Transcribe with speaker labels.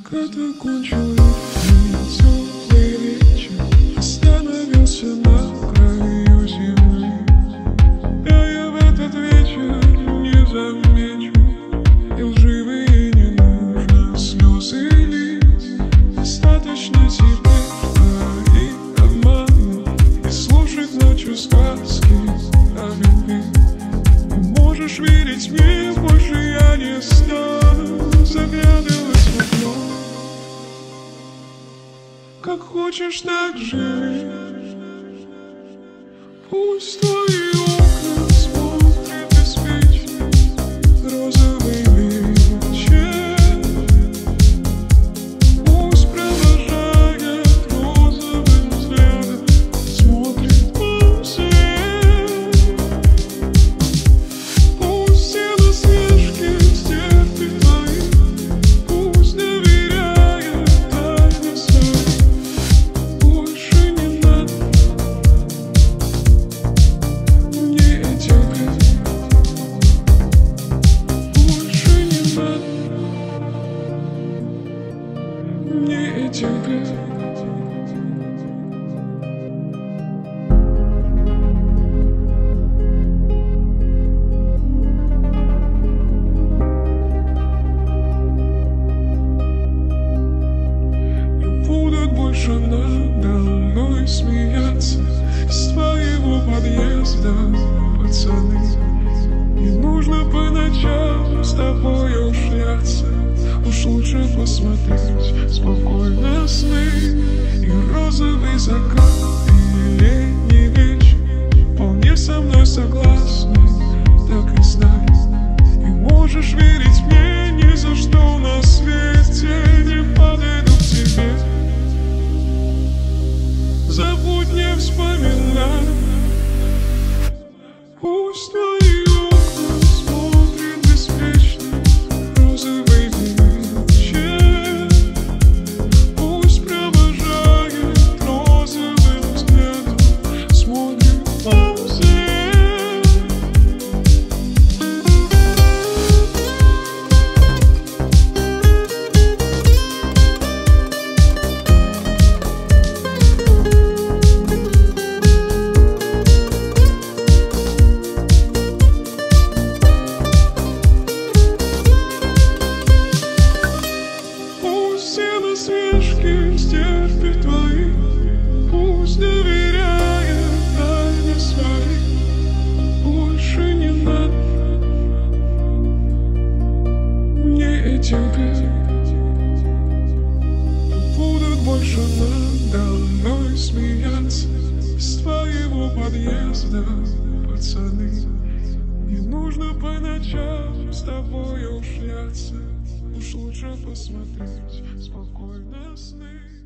Speaker 1: Когда кончилось теплый вечер, остановился на краю земли. Я в этот вечер не замечу и лживые не нужно слезы лить. Достаточно тебе твоих обманов и слушать ночью сказки о любви. И можешь верить мне, больше я не стану заглядывать в окно. Как хочешь, так живи. Пусть твои окна смотрят беспечно розовый вечер. Пусть провожает розовым взглядом, смотрит вам вслед. Пусть все насмешки стерпит твои, пусть доверяет тайне своей. Больше не надо мне эти грезы. Больше не надо мне эти грезы. Будут больше надо мной смеяться с твоего подъезда, пацаны. Не нужно по ночам с тобой шляться, уж лучше посмотреть спокойно сны. И розовый закат, и летний вечер вполне со мной согласны, так и знай. И можешь верить мне, ни за что на свете не подойду к тебе. Забудь, не вспоминай. Пусть твои окна смотрят беспечно розовый вечер. Пусть провожает розовым взглядом, смотрит вам вслед. Все насмешки стерпит твои, пусть доверяет тайне своей. Больше не надо мне эти грезы. Будут больше надо мной смеяться с твоего подъезда, пацаны. Не нужно по ночам с тобой шляться, уж лучше посмотреть спокойно сны.